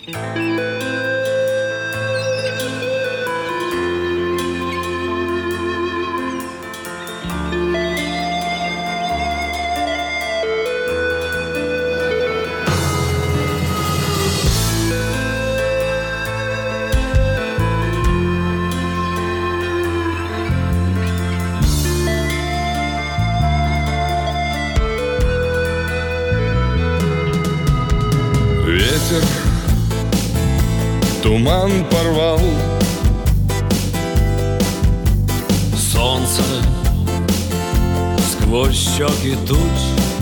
Ветер туман порвал, солнце сквозь щеки туч.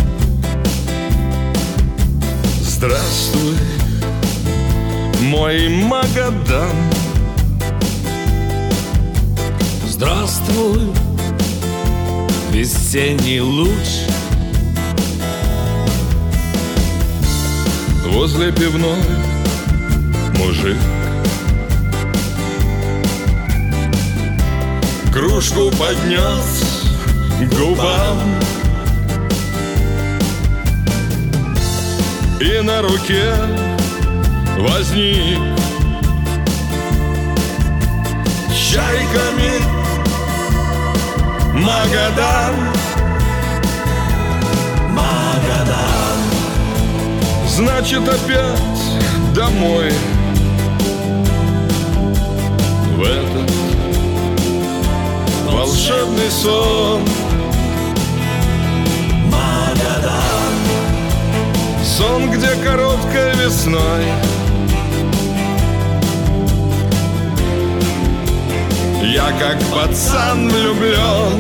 Здравствуй, мой Магадан. Здравствуй, весенний луч. Возле пивной мужик кружку поднес к губам, и на руке возник чайками Магадан. Магадан. Значит, опять домой, в этот волшебный сон. Магадан. Сон, где короткой весной я как пацан влюблен.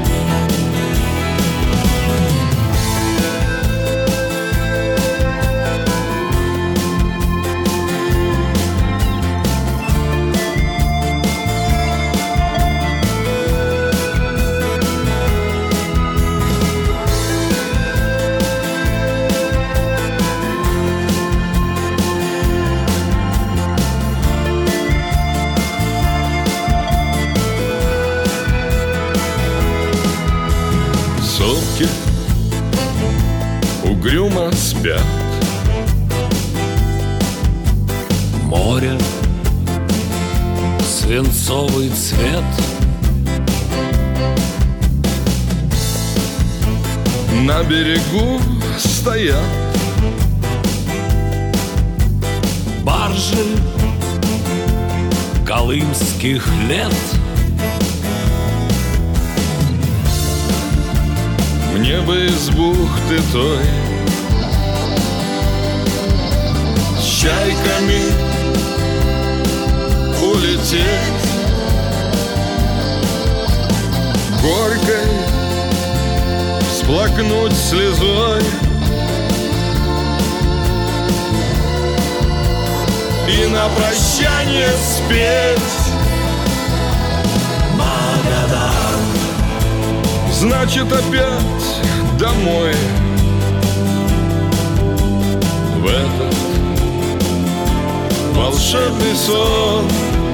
Сопки угрюмо спят, Море свинцовый цвет. на берегу стоят баржи колымских лет. Мне бы из бухты той с чайками улететь, горькой всплакнуть слезой и на прощание спеть Магадан. Значит, опять домой, в этот волшебный сон.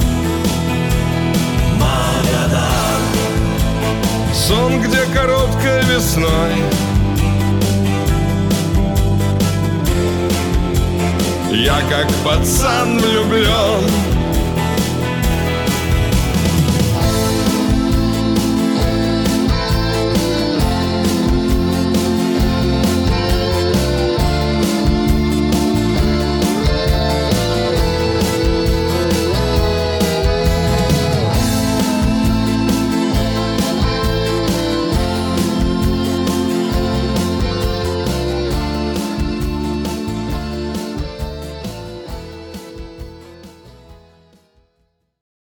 Магадан. Сон, где короткой весной я как пацан влюблен.